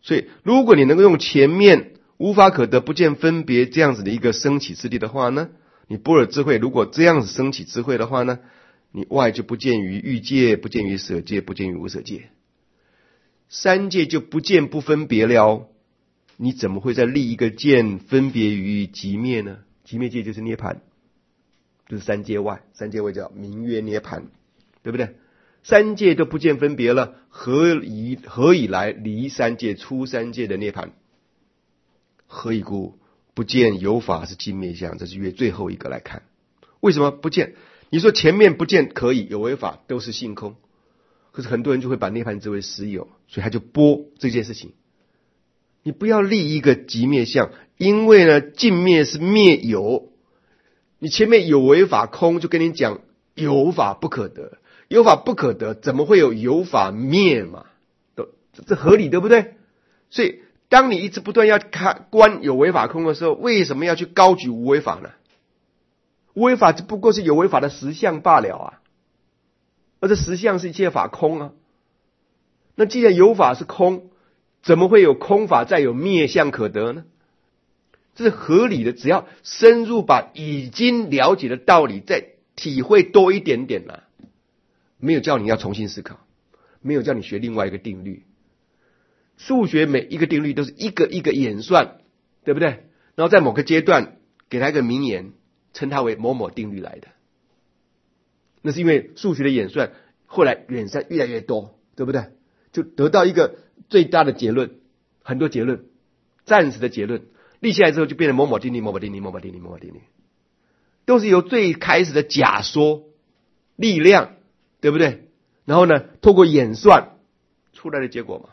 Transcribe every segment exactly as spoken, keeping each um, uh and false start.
所以如果你能够用前面无法可得不见分别这样子的一个升起之力的话呢，你般若智慧如果这样子升起智慧的话呢，你外就不见于欲界，不见于舍界，不见于无舍界，三界就不见不分别了，你怎么会再立一个见分别于寂灭呢？寂灭界就是涅槃，就是三界外，三界外叫名曰涅槃，对不对？三界都不见分别了，何以何以来离三界出三界的涅槃？何以故？不见有法是尽灭相，这是约最后一个来看。为什么不见？你说前面不见可以，有为法都是性空，可是很多人就会把涅槃之为实有，所以他就播这件事情。你不要立一个寂灭相，因为呢，尽灭是灭有。你前面有为法空，就跟你讲有法不可得，有法不可得，怎么会有有法灭嘛？都这合理对不对？所以当你一直不断要看观有为法空的时候，为什么要去高举无为法呢？无为法只不过是有为法的实相罢了啊，而这实相是一切法空啊。那既然有法是空，怎么会有空法再有灭相可得呢？这是合理的，只要深入把已经了解的道理再体会多一点点啦、啊。没有叫你要重新思考，没有叫你学另外一个定律。数学每一个定律都是一个一个演算，对不对？然后在某个阶段给它一个名言，称它为某某定律来的。那是因为数学的演算后来演算越来越多，对不对？就得到一个最大的结论，很多结论，暂时的结论立起来之后就变成某某定律、某某定律、某某定律、某某定律，都是由最开始的假说力量，对不对？然后呢，透过演算出来的结果嘛。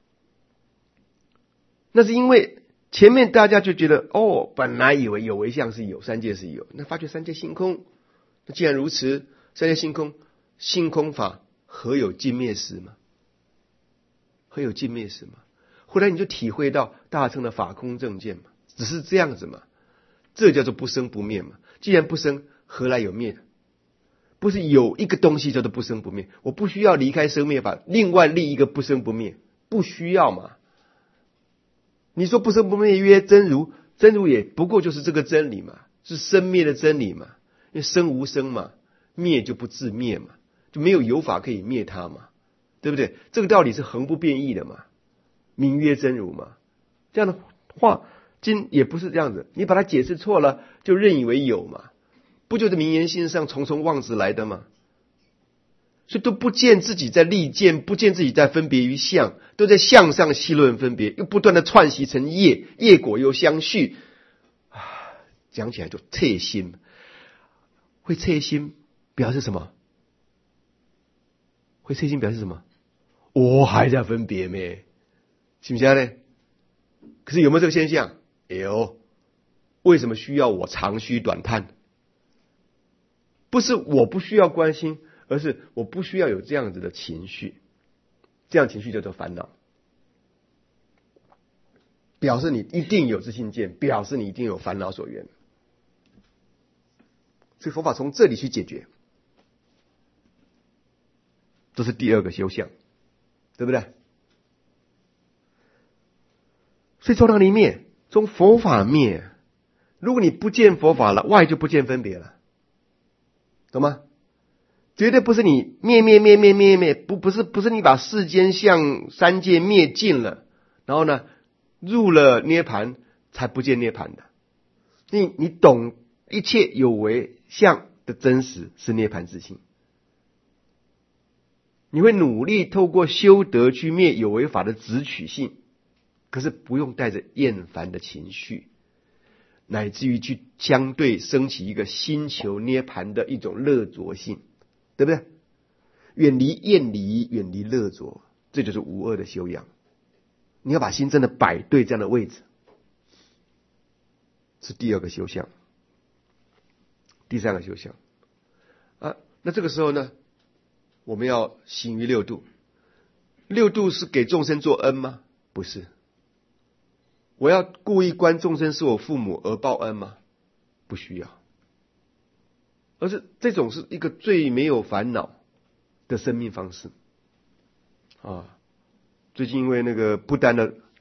那是因为前面大家就觉得，哦，本来以为有为相是有，三界是有，那发觉三界性空。那既然如此，三界性空，性空法何有尽灭时嘛？何有尽灭时嘛？后来你就体会到大乘的法空正见嘛，只是这样子嘛，这叫做不生不灭嘛。既然不生，何来有灭？不是有一个东西叫做不生不灭，我不需要离开生灭法，另外立一个不生不灭，不需要嘛。你说不生不灭曰真如，真如也不过就是这个真理嘛，是生灭的真理嘛。因为生无生嘛，灭就不自灭嘛，就没有有法可以灭它嘛，对不对？这个道理是恒不变异的嘛，名曰真如嘛。这样的话经也不是这样子，你把它解释错了就认以为有嘛，不就是名言性上重重妄执来的吗？所以都不见自己在立见，不见自己在分别于相，都在相上细论分别，又不断的串习成业，业果又相续啊，讲起来就彻心。会彻心表示什么？会彻心表示什么？我还在分别咩？是不是呢？可是有没有这个现象？有。为什么需要我长吁短叹？不是我不需要关心，而是我不需要有这样子的情绪，这样情绪叫做烦恼，表示你一定有自性见，表示你一定有烦恼所缘。所以佛法从这里去解决，这是第二个修相，对不对？所以从哪里灭？从佛法灭。如果你不见佛法了，外就不见分别了，懂吗？绝对不是你灭灭灭灭灭灭，不不是不是你把世间相三界灭尽了，然后呢入了涅槃才不见涅槃的。你你懂一切有为相的真实是涅槃自性，你会努力透过修德去灭有为法的执取性，可是不用带着厌烦的情绪，乃至于去相对升起一个心求涅槃的一种乐着性，对不对？远离厌离，远离乐着，这就是无二的修养。你要把心真的摆对这样的位置，是第二个修相。第三个修相啊，那这个时候呢，我们要行于六度。六度是给众生做恩吗？不是。我要故意观众生是我父母而报恩吗？不需要。而是这种是一个最没有烦恼的生命方式啊。最近因为那个不丹的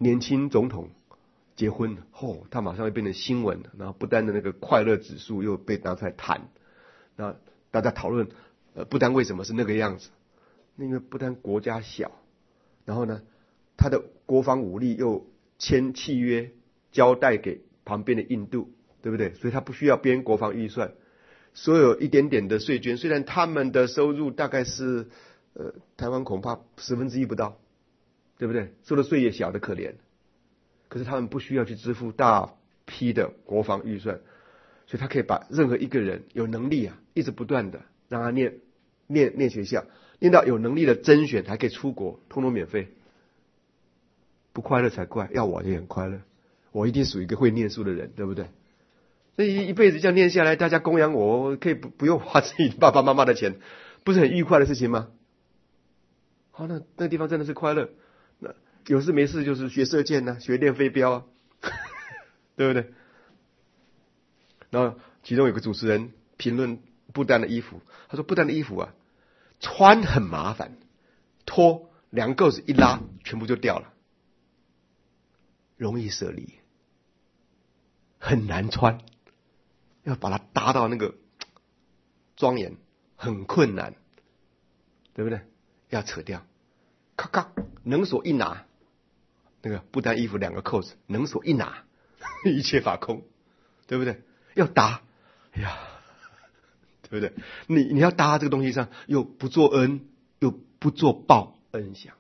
年轻总统结婚了，哦，他马上会变成新闻，然后不丹的那个快乐指数又被拿出来谈，那大家讨论，呃，不丹为什么是那个样子？因为不丹国家小，然后呢，他的国防武力又签契约交代给旁边的印度，对不对？所以他不需要编国防预算，所有一点点的税捐，虽然他们的收入大概是呃台湾恐怕十分之一不到，对不对？收的税也小的可怜，可是他们不需要去支付大批的国防预算，所以他可以把任何一个人有能力啊，一直不断的让他念念念学校，念到有能力的甄选，还可以出国，通通免费。不快乐才怪，要我就很快乐，我一定属于一个会念书的人，对不对？所以一辈子这样念下来，大家供养我，我可以不不用花自己爸爸妈妈的钱，不是很愉快的事情吗？好，那那个地方真的是快乐。那有事没事就是学射箭啊，学练飞镖啊，对不对？然后其中有个主持人评论不丹的衣服，他说不丹的衣服啊，穿很麻烦，脱两个钩子一拉，全部就掉了，容易舍离，很难穿，要把它搭到那个庄严，很困难，对不对？要扯掉，咔咔，能锁一拿，那个不丹衣服两个扣子，能锁一拿，一切法空，对不对？要搭，哎呀，对不对？你你要搭这个东西上，又不做恩，又不做报恩享，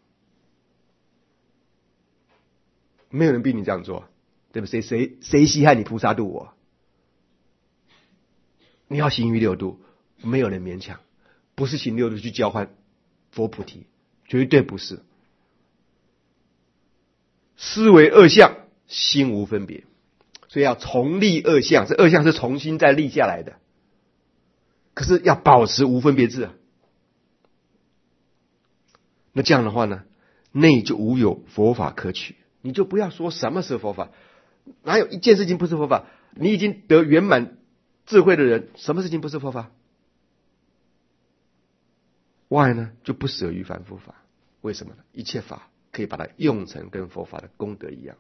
没有人逼你这样做，对不对？谁谁谁稀罕你菩萨度我？你要行于六度，没有人勉强，不是行六度去交换佛菩提，绝对不是。思维恶相，心无分别，所以要重立恶相，这恶相是重新再立下来的，可是要保持无分别智啊。那这样的话呢，内就无有佛法可取，你就不要说什么是佛法，哪有一件事情不是佛法？你已经得圆满智慧的人，什么事情不是佛法？外呢就不舍于凡夫法，为什么呢？一切法可以把它用成跟佛法的功德一样。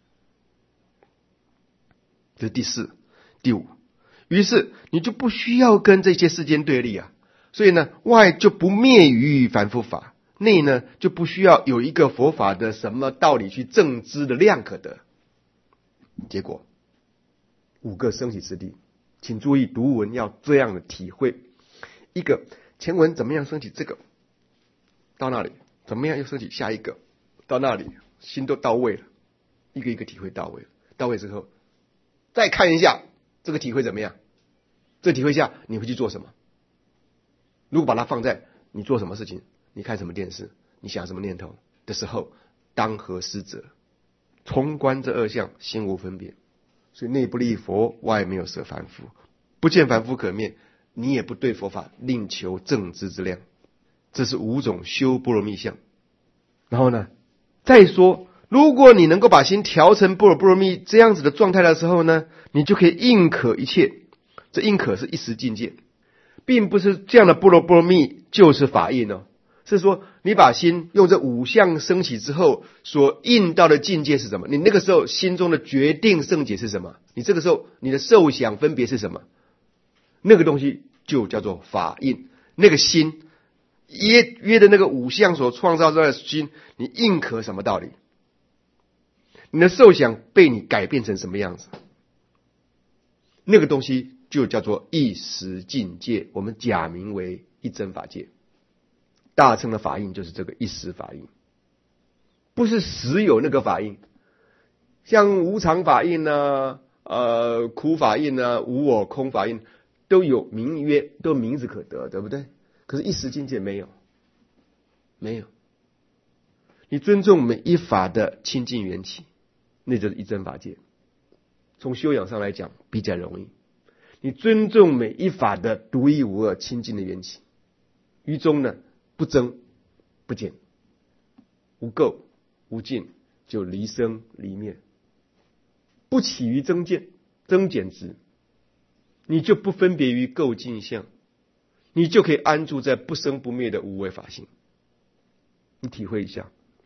这是第四、第五。于是你就不需要跟这些世间对立啊，所以呢，外就不灭于凡夫法，内呢就不需要有一个佛法的什么道理去证知的量可得。结果五个升起之地，请注意读文要这样的体会。一个前文怎么样升起这个，到那里怎么样又升起下一个，到那里心都到位了，一个一个体会到位了，到位之后再看一下这个体会怎么样，这个体会下你会去做什么。如果把它放在你做什么事情，你看什么电视，你想什么念头的时候，当何思则？重观这二相，心无分别。所以内不立佛，外没有舍凡夫，不见凡夫可灭，你也不对佛法另求正知之量。这是五种修般若蜜相。然后呢，再说如果你能够把心调成般若波罗蜜这样子的状态的时候呢，你就可以应可一切。这应可是一时境界，并不是这样的般若波罗蜜就是法印哦，是说你把心用这五相升起之后所应到的境界是什么？你那个时候心中的决定圣解是什么？你这个时候你的受想分别是什么？那个东西就叫做法印。那个心约约的那个五相所创造出来的心，你应可什么道理？你的受想被你改变成什么样子？那个东西就叫做一时境界，我们假名为一真法界。大乘的法印就是这个一时法印，不是实有那个法印。像无常法印啊、呃苦法印啊、无我空法印都有名曰，都有名字可得，对不对？可是一时境界没有，没有。你尊重每一法的清净缘起，那就是一真法界。从修养上来讲比较容易。你尊重每一法的独一无二清净的缘起，于中呢不增不减，无垢无尽，就离生离灭，不起于增减增减值，你就不分别于垢净相，你就可以安住在不生不灭的无为法性。你体会一下，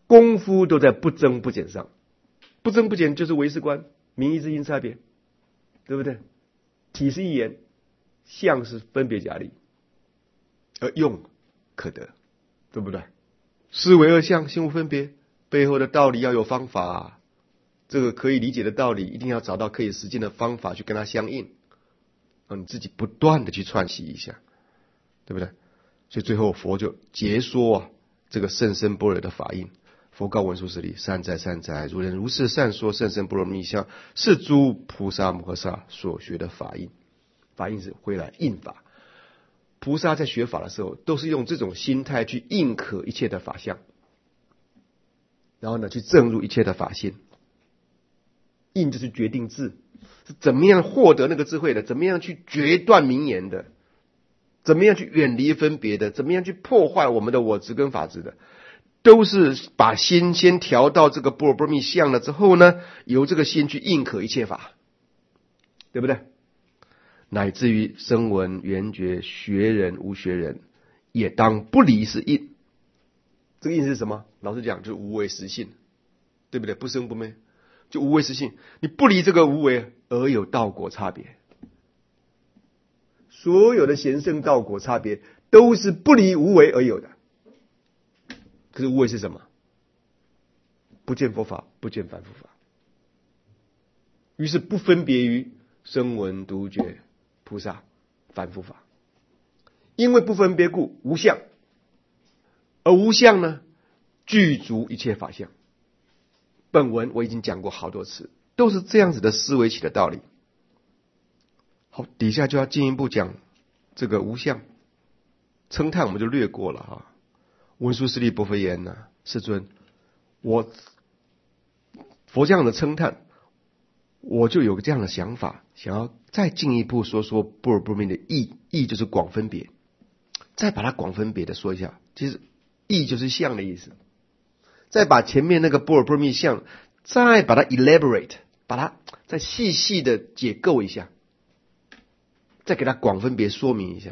功夫都在不增不减上。不增不减就是唯识观，名义之音差别，对不对？体是一言，相是分别假立，而用可得，对不对？思维二相，心无分别，背后的道理要有方法啊，这个可以理解的道理，一定要找到可以实践的方法去跟它相应，啊，你自己不断的去串习一下，对不对？所以最后佛就解说啊，这个甚深般若的法印。佛告文殊师利：善哉善哉，如人如是善说甚深般若密相，是诸菩萨摩诃萨所学的法印。法印是回来印法。菩萨在学法的时候，都是用这种心态去印可一切的法相，然后呢，去证入一切的法性。印就是决定智，是怎么样获得那个智慧的，怎么样去决断名言的，怎么样去远离分别的，怎么样去破坏我们的我执跟法执的，都是把心先调到这个般若波罗蜜相了之后呢，由这个心去印可一切法，对不对？乃至于声闻、缘觉、学人、无学人，也当不离是印。这个印是什么？老实讲，就是无为实性，对不对？不生不灭，就无为实性。你不离这个无为，而有道果差别。所有的贤圣道果差别，都是不离无为而有的。可是无为是什么？不见佛法，不见凡夫法。于是不分别于声闻、独觉、菩萨、凡夫法。因为不分别故，无相。而无相呢，具足一切法相。本文我已经讲过好多次，都是这样子的思维起的道理。好，底下就要进一步讲这个无相。称叹我们就略过了哈。文殊师利薄佛言呢、啊，世尊，我佛这样的称叹，我就有个这样的想法，想要再进一步说说般若波罗蜜的义，义就是广分别，再把它广分别的说一下。其实义就是相的意思，再把前面那个般若波罗蜜相，再把它 elaborate， 把它再细细的解构一下，再给它广分别说明一下。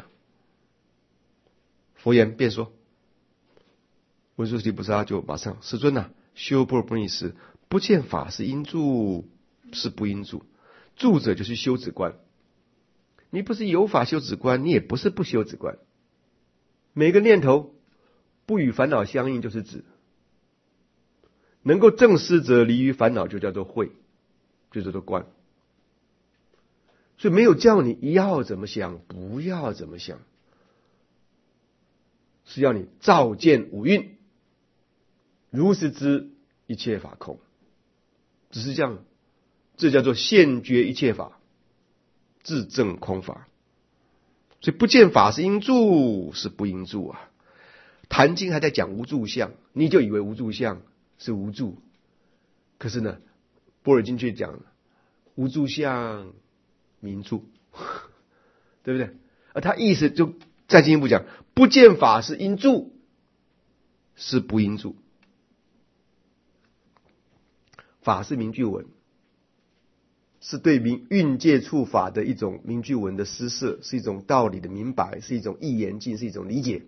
佛言便说，文殊师利菩萨就马上，世尊啊，修般若波罗蜜时，不见法是应住，是不应住。住者就是修止观，你不是有法修止观，你也不是不修止观。每个念头不与烦恼相应就是止，能够正思则离于烦恼就叫做慧，就叫做观。所以没有叫你要怎么想，不要怎么想，是要你照见五蕴，如实知一切法空，只是这样，这叫做现觉一切法，自证空法。所以不见法是应住，是不应住啊。坛经还在讲无住相，你就以为无住相是无住，可是呢，般若经却讲无住相名住，对不对？而他意思就再进一步讲，不见法是应住，是不应住。法是名句文，是对名蕴界处法的一种名句文的施设，是一种道理的明白，是一种意言境，是一种理解。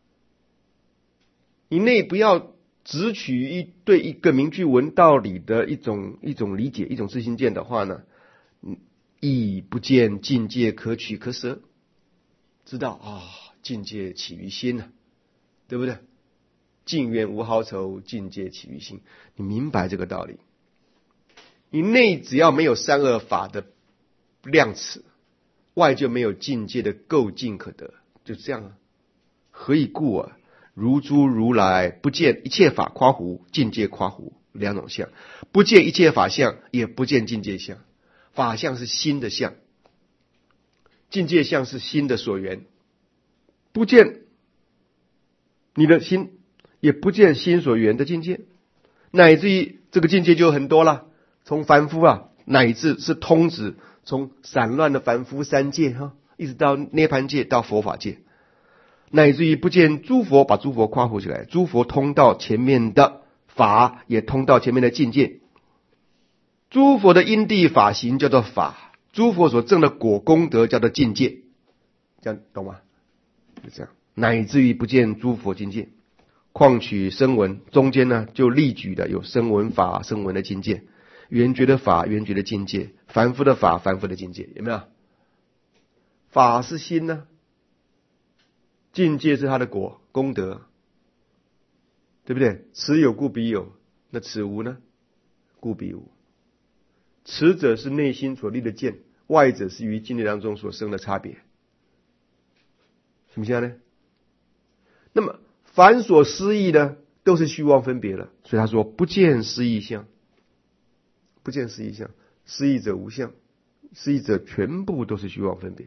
你内不要只取一对一个名句文道理的一种一种理解，一种自性见的话呢，亦不见境界可取可舍。知道啊，境界起于心啊，对不对？境缘无好丑，境界起于心。你明白这个道理，你内只要没有三恶法的量尺，外就没有境界的构境可得，就这样啊。何以故啊？如诸如来不见一切法夸胡，境界夸胡两种相，不见一切法相，也不见境界相。法相是心的相，境界相是心的所缘，不见你的心，也不见心所缘的境界，乃至于这个境界就很多了，从凡夫啊，乃至是通指从散乱的凡夫三界哈，一直到涅槃界到佛法界，乃至于不见诸佛，把诸佛夸胡起来，诸佛通到前面的法，也通到前面的境界。诸佛的因地法行叫做法，诸佛所证的果功德叫做境界，这样懂吗？就这样，乃至于不见诸佛境界。 况取声闻，中间呢就例举的有声闻法、声闻的境界，缘觉的法、缘觉的境界，凡夫的法、凡夫的境界，有没有？法是心呢，境界是他的果功德，对不对？此有故彼有，那此无呢？故彼无。此者是内心所立的见，外者是于境界当中所生的差别，什么像呢？那么凡所思议呢，都是虚妄分别了，所以他说不见思议相，不见思议相，思议者无相，思议者全部都是虚妄分别。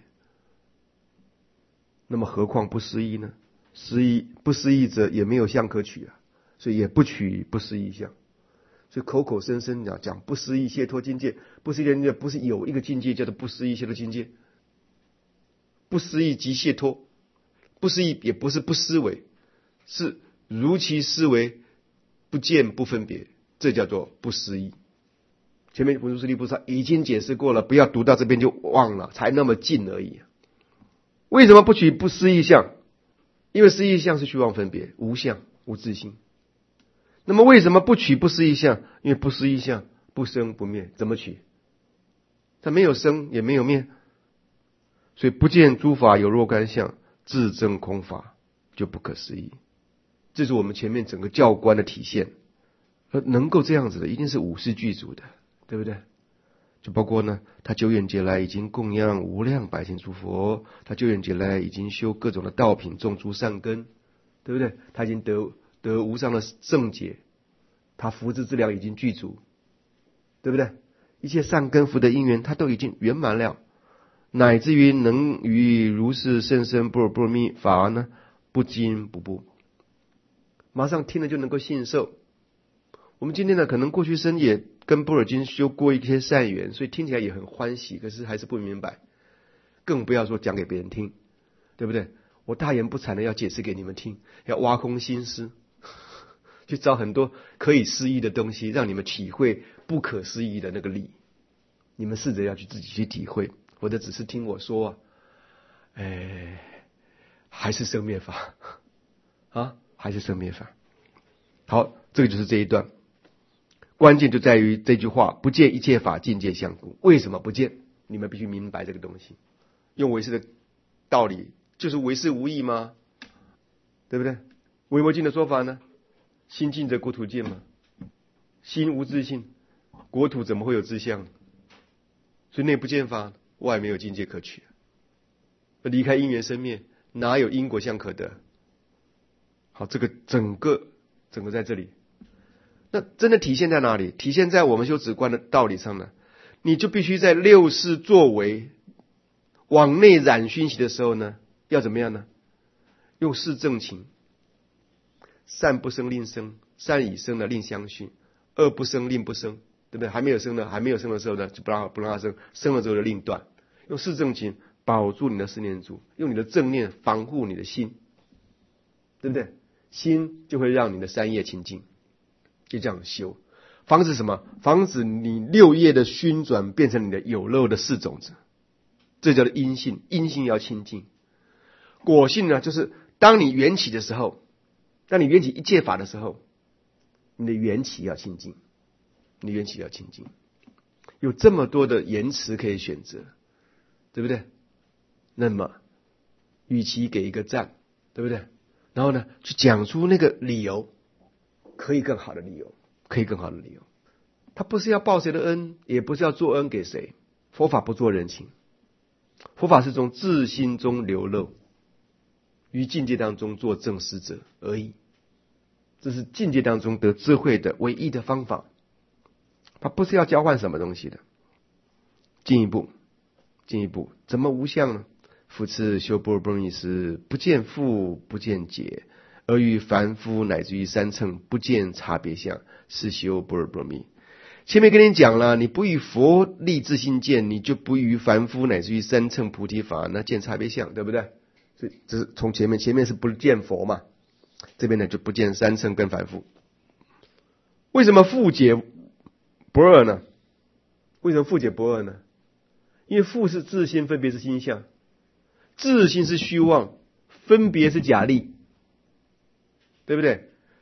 那么何况不思议呢？思议不思议者也没有相可取啊，所以也不取不思议相。所以口口声声讲讲不思议解脱境界，不思议境界不是有一个境界叫做不思议解脱境界，不思议即解脱，不思议也不是不思维，是如其思维，不见不分别，这叫做不思议。前面文殊师利菩萨已经解释过了，不要读到这边就忘了，才那么近而已。为什么不取不思议相？因为思议相是虚妄分别，无相无自性。那么为什么不取不思议相？因为不思议相不生不灭，怎么取？它没有生也没有灭，所以不见诸法有若干相，自证空法，就不可思议。这是我们前面整个教观的体现。而能够这样子的，一定是五识具足的，对不对？就包括呢，他久远劫来已经供养无量百姓诸佛，他久远劫来已经修各种的道品，种诸善根，对不对？他已经得得无上的圣解，他福智之量已经具足，对不对？一切善根福德因缘他都已经圆满了，乃至于能于如是甚深般若波罗蜜法呢，不惊不怖，马上听了就能够信受。我们今天呢，可能过去生也跟般若经修过一些善缘，所以听起来也很欢喜，可是还是不明白，更不要说讲给别人听，对不对？我大言不惭的要解释给你们听，要挖空心思去找很多可以思议的东西，让你们体会不可思议的那个力。你们试着要去自己去体会，或者只是听我说啊，哎，还是生灭法啊，还是生灭法。好，这个就是这一段。关键就在于这句话，不见一切法境界相故。为什么不见？你们必须明白这个东西。用唯识的道理，就是唯识无异吗？对不对？维摩经的说法呢？心净则国土净嘛。心无自性，国土怎么会有自相？所以内不见法，外没有境界可取。离开因缘生灭，哪有因果相可得？好，这个整个整个在这里。那真的体现在哪里？体现在我们修止观的道理上呢？你就必须在六识作为往内染熏习的时候呢，要怎么样呢？用四正勤，善不生令生，善已生的令相续，恶不生令不生，对不对？还没有生的，还没有生的时候呢，就不让不让它生，生了之后就令断。用四正勤保住你的四念住，用你的正念防护你的心，对不对？心就会让你的三业清净。就这样修，防止什么？防止你六业的熏转变成你的有漏的四种子，这叫做阴性。阴性要清净。果性呢，就是当你缘起的时候，当你缘起一切法的时候，你的缘起要清净，你的缘起要清净。有这么多的言辞可以选择，对不对？那么，与其给一个赞，对不对？然后呢，去讲出那个理由。可以更好的理由，可以更好的理由。他不是要报谁的恩，也不是要做恩给谁。佛法不做人情，佛法是从自心中流露，于境界当中做正师者而已。这是境界当中得智慧的唯一的方法。他不是要交换什么东西的。进一步，进一步，怎么无相呢？复次修般若波罗蜜时，不见复，不见解。而于凡夫乃至于三乘不见差别相，是修般若波罗蜜。前面跟你讲了，你不与佛立自性见，你就不与凡夫乃至于三乘菩提法那见差别相，对不对？所以这是从前面，前面是不见佛嘛，这边呢就不见三乘跟凡夫。为什么复解不二呢？为什么复解不二呢？因为复是自性，分别是心相，自性是虚妄，分别是假立。对不对？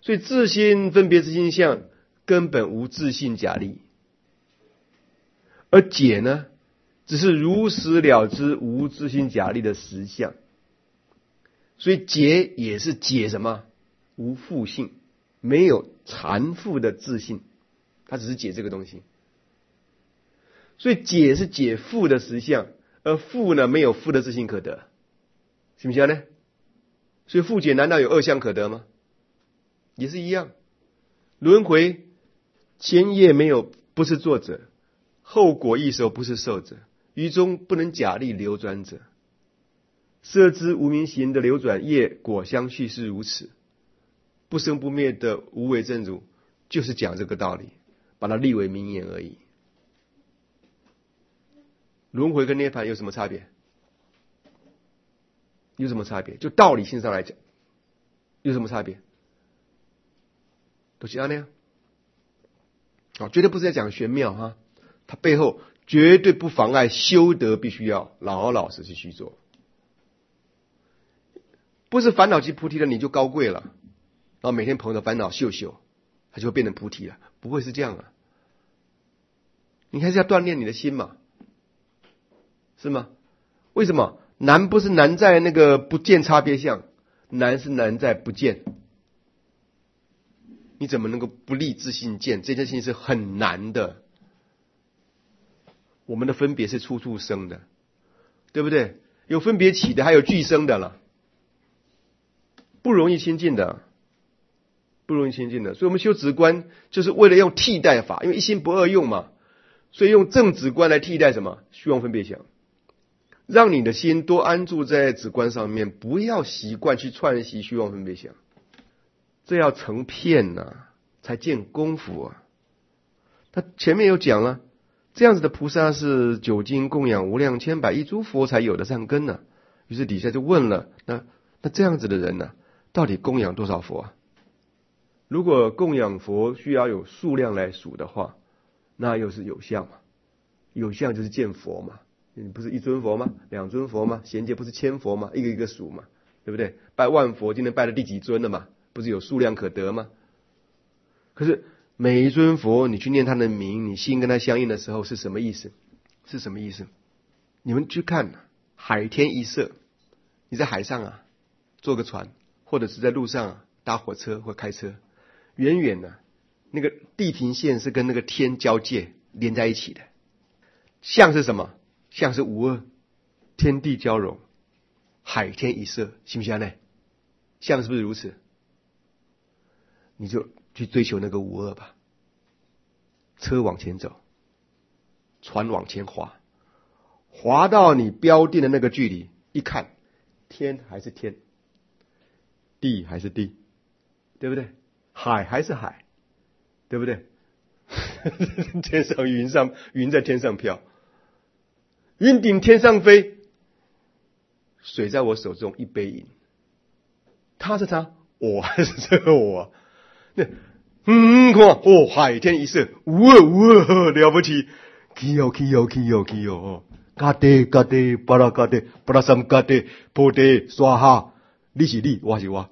所以自心分别之心相根本无自性假立，而解呢，只是如实了知无自性假立的实相。所以解也是解什么？无复性，没有缠缚的自性，它只是解这个东西。所以解是解缚的实相，而缚呢，没有缚的自性可得，行不行呢？所以复解难道有二相可得吗？也是一样。轮回前业没有不是作者，后果亦受不是受者，于中不能假立流转者。摄知无明行的流转业果相续是如此，不生不灭的无为正如就是讲这个道理，把它立为名言而已。轮回跟涅槃有什么差别？有什么差别？就道理性上来讲，有什么差别？都是这样，啊，绝对不是在讲玄妙哈，它背后绝对不妨碍修德必须要老老实实去做。不是烦恼即菩提了，你就高贵了，然后每天捧着烦恼秀秀，它就会变成菩提了，不会是这样啊！你还是要锻炼你的心嘛，是吗？为什么难？不是难在那个不见差别相，难是难在不见。你怎么能够不立自性见？这件事情是很难的。我们的分别是处处生的，对不对？有分别起的，还有俱生的了。不容易亲近的，不容易亲近的，所以我们修止观就是为了用替代法，因为一心不二用嘛，所以用正止观来替代什么虚妄分别想，让你的心多安住在止观上面，不要习惯去串习虚妄分别想，这要成片啊，才见功夫啊。他前面有讲了，这样子的菩萨是久经供养无量千百亿诸佛才有的善根呢、啊。于是底下就问了，那那这样子的人呢、啊？到底供养多少佛啊？如果供养佛需要有数量来数的话，那又是有相嘛？有相就是见佛嘛？你不是一尊佛吗？两尊佛吗？贤劫不是千佛吗？一个一个数嘛，对不对？拜万佛，今天拜了第几尊了嘛？不是有数量可得吗？可是每一尊佛，你去念他的名，你心跟他相应的时候是什么意思？是什么意思？你们去看海天一色，你在海上啊，坐个船。或者是在路上、啊、搭火车或开车，远远的、啊、那个地平线是跟那个天交界连在一起的。相是什么？相是无二，天地交融，海天一色，行不行呢？相是不是如此？你就去追求那个无二吧。车往前走，船往前划，划到你标定的那个距离，一看，天还是天。地还是地，对不对？海还是海，对不对？天上云上云在天上飘，云顶天上飞，水在我手中一杯饮。他是他，我还是这个我。那嗯，看哦，海天一色，无二无二，了不起！起哟起哟起哟起哟哦，嘎地嘎地巴拉嘎地巴拉三嘎地菩提刷哈。你是你，我是我，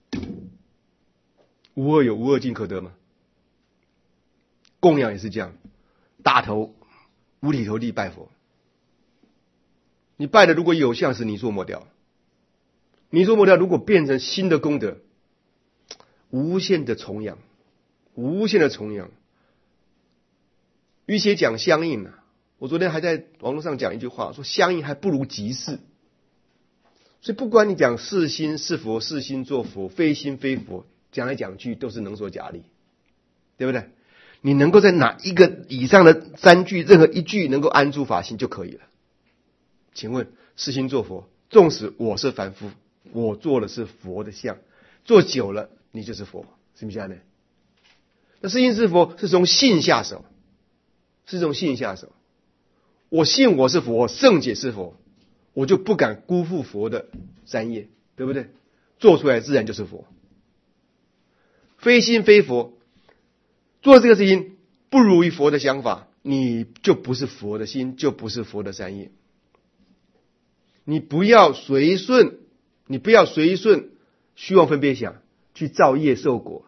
无二有无二尽可得吗？供养也是这样，大头五体投地拜佛，你拜的如果有相是你做抹掉，你做抹掉如果变成新的功德，无限的重养，无限的重养。与其讲相应啊，我昨天还在网络上讲一句话，说相应还不如即事。所以不管你讲是心是佛，是心做佛，非心非佛，讲来讲去都是能说假理，对不对？你能够在哪一个以上的三句，任何一句能够安住法心就可以了。请问是心做佛，纵使我是凡夫，我做的是佛的相，做久了你就是佛，是不是这样的？那是心是佛是从信下手，是从信下手。我信我是佛，圣解是佛，我就不敢辜负佛的三业，对不对？做出来自然就是佛。非心非佛，做这个事情不如于佛的想法，你就不是佛的心，就不是佛的三业。你不要随顺，你不要随顺虚妄分别想去造业受果，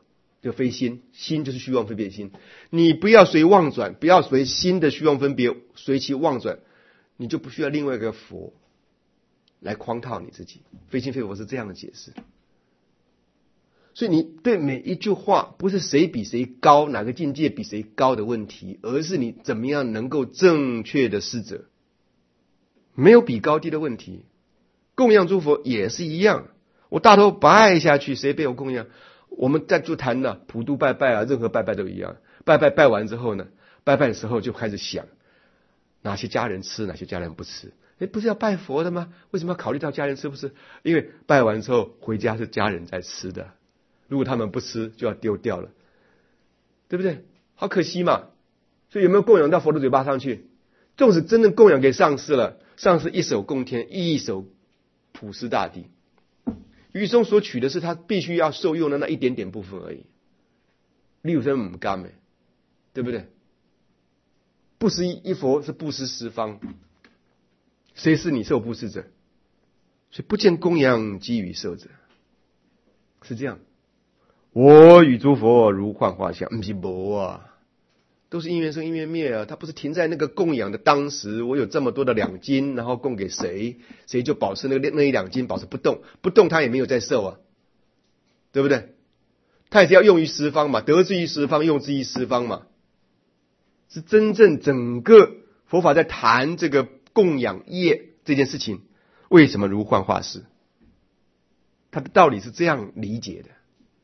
就非心，心就是虚妄分别心。你不要随妄转，不要随心的虚妄分别随其妄转，你就不需要另外一个佛来框套你自己。非心非佛是这样的解释。所以你对每一句话不是谁比谁高，哪个境界比谁高的问题，而是你怎么样能够正确的施者，没有比高低的问题。供养诸佛也是一样，我大头拜下去，谁被我供养？我们在就谈了普度拜拜啊，任何拜拜都一样。拜拜拜完之后呢，拜拜的时候就开始想哪些家人吃，哪些家人不吃。诶，不是要拜佛的吗？为什么要考虑到家人吃不吃？因为拜完之后回家是家人在吃的，如果他们不吃就要丢掉了，对不对？好可惜嘛。所以有没有供养到佛的嘴巴上去？纵使真正供养给上师了，上师一手供天，一手普施大地，余生所取的是他必须要受用的那一点点部分而已。六生唔甘，对不对？布施一佛是布施十方，谁是你受布施者？所以不见供养给予受者，是这样。我与诸佛如幻化相，不是无啊，都是因缘生因缘灭啊。它不是停在那个供养的当时，我有这么多的两金，然后供给谁，谁就保持那个那一两金保持不动，不动他也没有在受啊，对不对？他也是要用于十方嘛，得之于十方，用之于十方嘛。是真正整个佛法在谈这个供养业这件事情，为什么如幻化世？它的道理是这样理解的。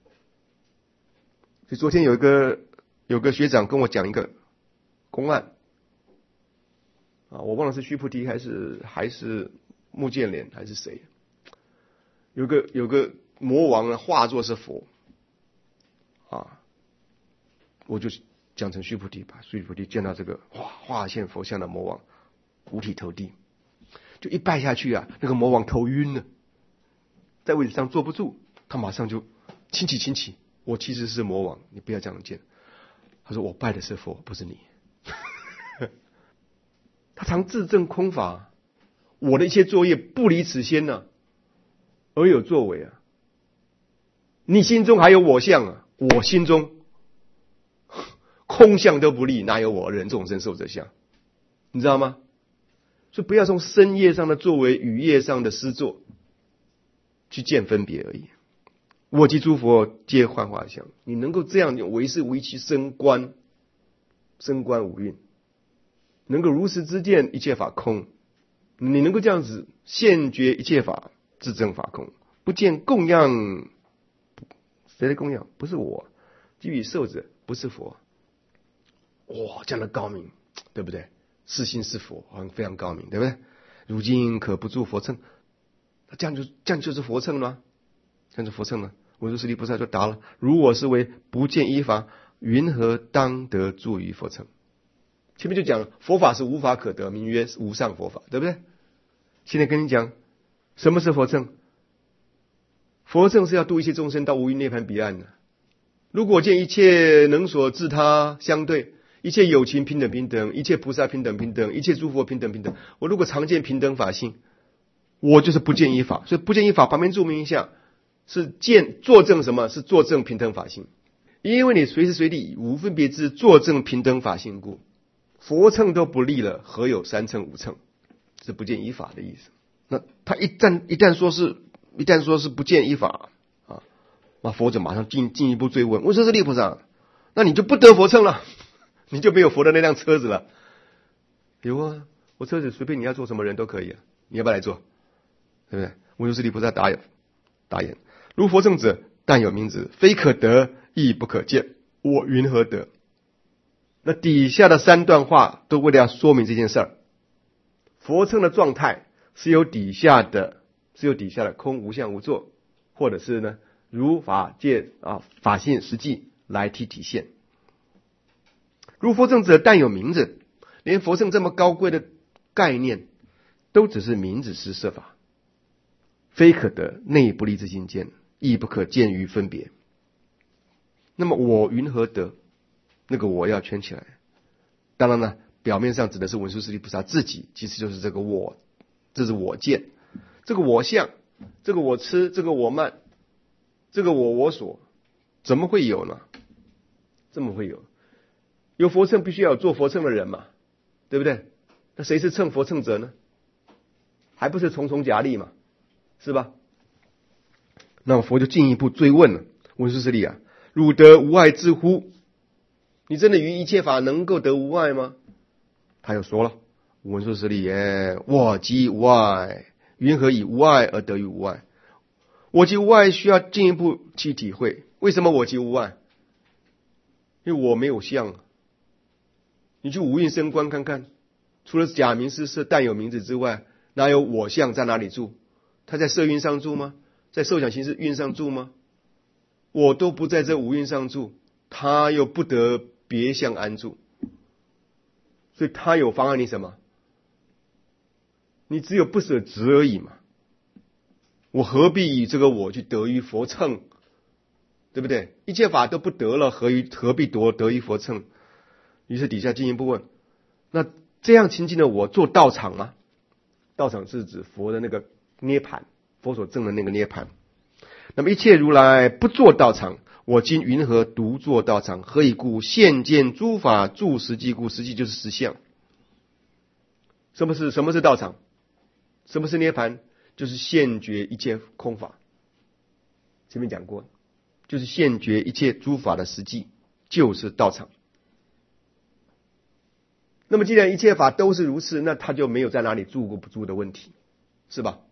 所以昨天有一个有个学长跟我讲一个公案啊，我忘了是须菩提还是还是目犍连还是谁，有个有个魔王呢化作是佛啊，我就讲成须菩提吧。须菩提见到这个哇化现佛像的魔王，五体投地，就一拜下去啊，那个魔王头晕了，在位置上坐不住，他马上就轻起轻起。我其实是魔王，你不要这样见。他说我拜的是佛，不是你。他常自证空法，我的一切作业不离此先呢、啊，而有作为啊。你心中还有我相啊，我心中空相都不立，哪有我人众生寿者相？你知道吗？所以不要从身业上的作为、语业上的施作去见分别而已。我及诸佛皆幻化相，你能够这样唯是唯其升观，升观五蕴，能够如实知见一切法空，你能够这样子现觉一切法自证法空，不见供养，谁的供养？不是我，给予受者不是佛。哇，这样的高明，对不对？是心是佛，好像非常高明，对不对？如今可不住佛乘，这样就这样就是佛乘了，这样就佛乘了。文殊师利菩萨就答了：如我是为不见依法，云何当得住于佛乘？前面就讲了，佛法是无法可得，名曰无上佛法，对不对？现在跟你讲，什么是佛乘？佛乘是要度一切众生到无余涅槃彼岸的。如果见一切能所自他相对，一切有情平等平等，一切菩萨平等平等，一切诸佛平等平等，我如果常见平等法性，我就是不见依法。所以不见依法旁边注明一下，是见作证什么？是作证平等法性。因为你随时随地无分别之作证平等法性故，佛乘都不立了，何有三乘五乘？是不见依法的意思。那他一旦一旦说是一旦说是不见依法啊，那佛者马上进进一步追问：文殊师利菩萨，那你就不得佛乘了，你就没有佛的那辆车子了。有啊，我车子随便你要做什么人都可以啊，你要不要来做？对不对？文殊师利菩萨答答言：如佛乘者，但有名字，非可得，亦不可见。我云何得？那底下的三段话都为了要说明这件事儿。佛乘的状态是由底下的，是由底下的空无相无作，或者是呢如法界啊法性实际来体体现。如佛乘者，但有名字，连佛乘这么高贵的概念，都只是名字施设法，非可得，内不立之境见，亦不可见于分别。那么我云何得？那个我要圈起来。当然呢，表面上指的是文殊师利菩萨自己，其实就是这个我，这是我见，这个我相，这个我痴，这个我慢，这个我我所， 怎么会有呢？怎么会有？有佛乘必须要有做佛乘的人嘛，对不对？那谁是乘佛乘者呢？还不是重重夹力嘛，是吧？那么佛就进一步追问了，问世师利啊，汝得无碍智乎？你真的于一切法能够得无碍吗？他又说了，文殊师利耶，我即无碍，云何以无碍而得于无碍？我即无碍需要进一步去体会，为什么我即无碍？因为我没有相。你去五蕴生观看看，除了假名实色但有名字之外，哪有我相在哪里住？他在色蕴上住吗？在受想行识蕴上住吗？我都不在这五蕴上住，他又不得别相安住，所以他有妨碍你什么？你只有不舍执而已嘛。我何必以这个我去得于佛乘？对不对？一切法都不得了，何于何必得得于佛乘？于是底下进一步问，那这样清净的我做道场吗？道场是指佛的那个涅盘，佛所证的那个涅盘。那么一切如来不做道场，我今云何独做道场？何以故？现见诸法住实际故，实际就是实相。什么是什么是道场？什么是涅盘？就是现觉一切空法。前面讲过，就是现觉一切诸法的实际，就是道场。那么既然一切法都是如此，那他就没有在哪里住过不住的问题，是吧？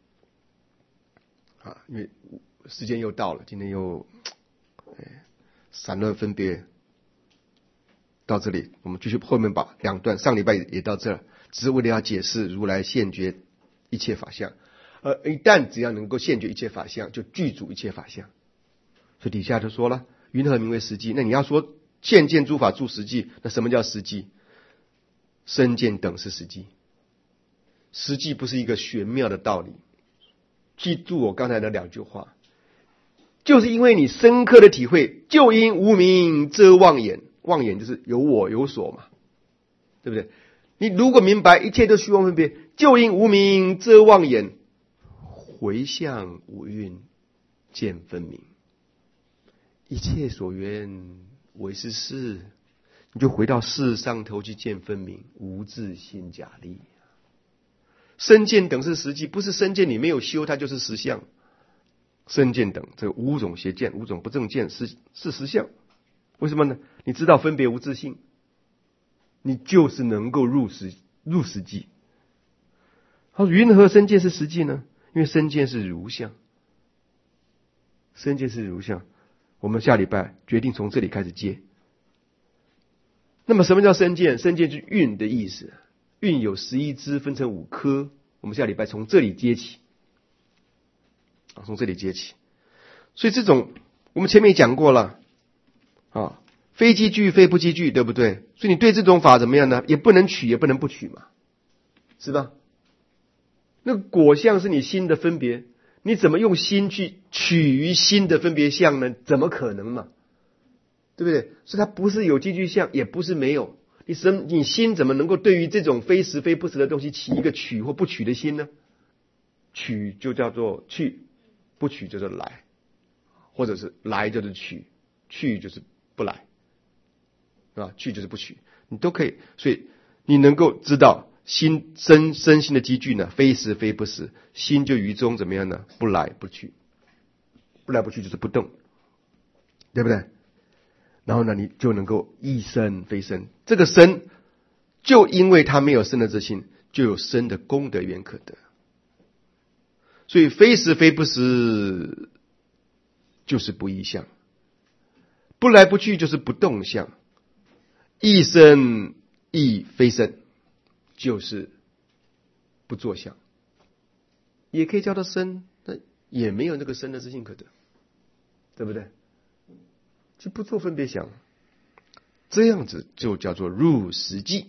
啊，因为时间又到了，今天又哎散乱分别到这里，我们继续后面把两段，上礼拜也到这儿，只是为了要解释如来现觉一切法相，而一旦只要能够现觉一切法相，就具足一切法相。所以底下就说了，云何名为实际？那你要说现见诸法住实际，那什么叫实际？身见等是实际，实际不是一个玄妙的道理。记住我刚才的两句话，就是因为你深刻的体会，就因无明遮妄眼，妄眼就是有我有所嘛，对不对？你如果明白一切都虚妄分别，就因无明遮妄眼，回向五蕴见分明，一切所缘唯是事，你就回到事上头去见分明，无自性假立。身见等是实际，不是身见你没有修，它就是实相。身见等这五种邪见，五种不正见是是实相。为什么呢？你知道分别无自性，你就是能够入实入实际。他说云何身见是实际呢？因为身见是如相，身见是如相。我们下礼拜决定从这里开始接。那么什么叫身见？身见是蕴的意思，蕴有十一支，分成五科。我们下礼拜从这里接起，啊，从这里接起。所以这种我们前面也讲过了，啊，非积聚非不积聚，对不对？所以你对这种法怎么样呢？也不能取，也不能不取嘛，是吧？那果相是你心的分别，你怎么用心去取于心的分别相呢？怎么可能嘛？对不对？所以它不是有积聚相，也不是没有。你什你心怎么能够对于这种非实非不实的东西起一个取或不取的心呢？取就叫做去，不取就是来，或者是来就是取，去就是不来，啊，去就是不取，你都可以。所以你能够知道心身身心的积聚呢，非实非不实，心就于中怎么样呢？不来不去，不来不去就是不动，对不对？然后呢，你就能够一身非身，这个身就因为他没有身的自性，就有身的功德缘可得。所以非实非不实就是不异相，不来不去就是不动相，一身亦非身就是不作相，也可以叫它身，但也没有那个身的自性可得，对不对？就不做分别想，这样子就叫做入实际，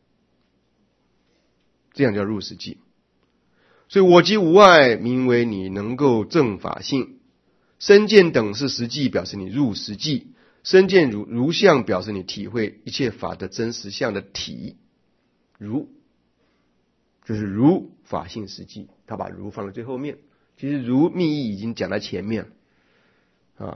这样叫入实际。所以我即无碍，名为你能够证法性。身见等是实际，表示你入实际；身见如如相，表示你体会一切法的真实相的体。如就是如法性实际，他把如放在最后面。其实如密意已经讲在前面啊。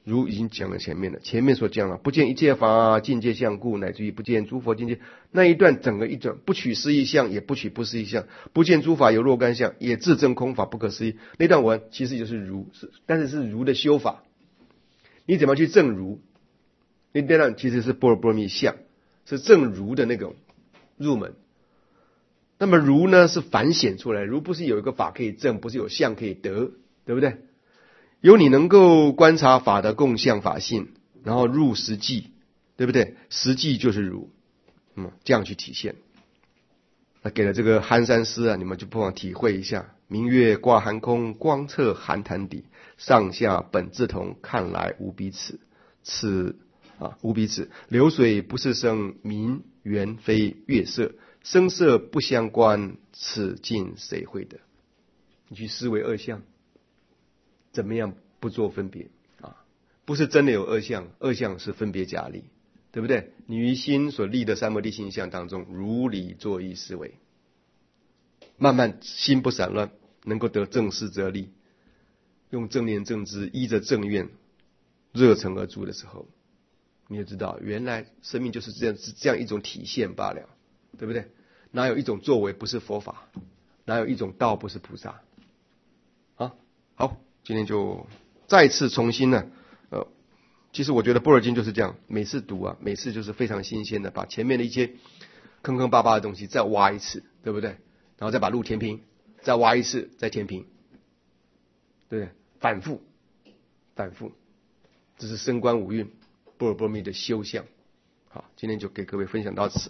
如已经讲了前面了，前面所讲了不见一切法境界相故，乃至于不见诸佛境界那一段，整个一段不取思义相，也不取不思义相，不见诸法有若干相，也自证空法不可思议。那段文其实就是如，但是是如的修法。你怎么去证如？那段其实是般若波罗蜜相，是证如的那种入门。那么如呢是反显出来，如不是有一个法可以证，不是有相可以得，对不对？有你能够观察法的共相法性，然后入实际，对不对？实际就是如，嗯，这样去体现。那给了这个寒山诗啊，你们就不妨体会一下：明月挂寒空，光彻寒潭底，上下本自同，看来无彼此。此啊无彼此，流水不是声，明圆非月色，声色不相关，此境谁会得？你去思维二相。怎么样不做分别啊？不是真的有二相，二相是分别假立，对不对？你于心所立的三摩地性相当中，如理作意思维，慢慢心不散乱，能够得正思则立，用正念正知，依着正愿，热诚而住的时候，你就知道，原来生命就是这样，是这样一种体现罢了，对不对？哪有一种作为不是佛法？哪有一种道不是菩萨？啊，好。今天就再次重新呢，呃，其实我觉得《般若经》就是这样，每次读啊，每次就是非常新鲜的，把前面的一些坑坑巴巴的东西再挖一次，对不对？然后再把路填平，再挖一次，再填平，对不对？反复，反复，这是升观五蕴般若波罗蜜的修相。好，今天就给各位分享到此。